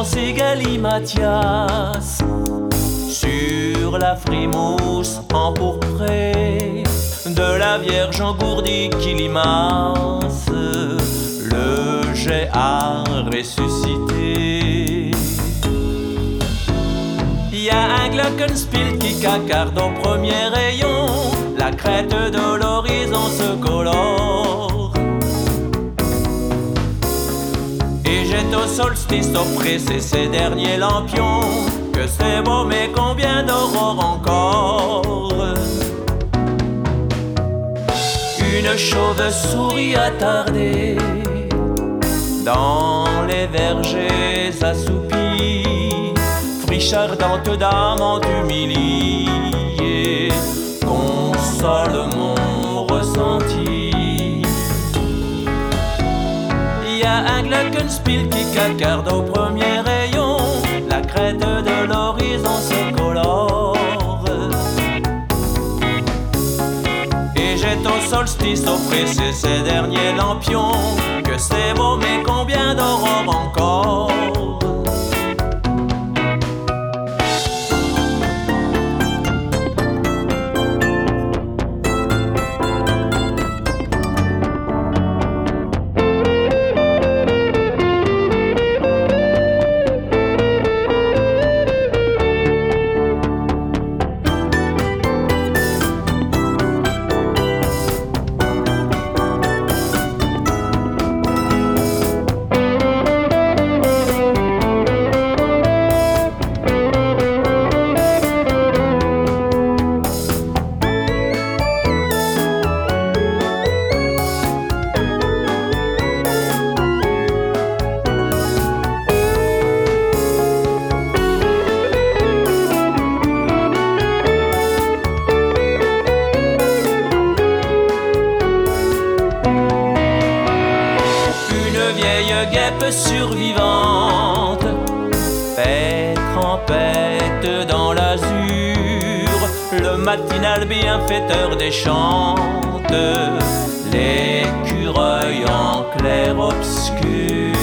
et galimatias sur la frimousse empourprée de la Vierge engourdie qui limace le jet à ressusciter. Y a un glockenspiel qui cacarde au premier rayon, la crête de l'horizon se colore. Et jette au solstice oppressé ses derniers lampions, que c'est beau mais combien d'aurores encore. Une chauve-souris attardée dans les vergers assoupis, friche ardente d'amant humiliée, console mon ressenti. Y a un glockenspiel qui cacarde au premier rayon, la crête de l'horizon se colore. Et jette au solstice oppressé ses derniers lampions, que c'est beau mais combien d'aurores encore. Guêpe survivante fait trempette dans l'azur, le matinal bienfaiteur déchante l'écureuil en clair-obscur.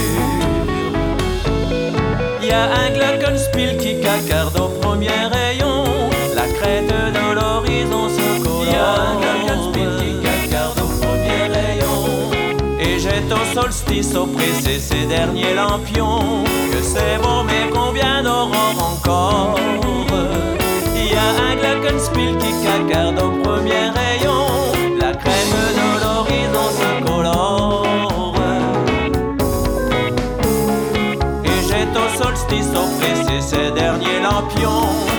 Y a un glockenspiel qui cacarde au premier rayon, la crête de l'horizon se colore. Y a un glockenspiel qui cacarde au premier rayon, et jette au solstice oppressé ses derniers lampions, que c'est beau mais combien d'aurores encore. Y a un glockenspiel qui cacarde au premier rayon, la crête de l'horizon se colore. Et jette au solstice oppressé ses derniers lampions,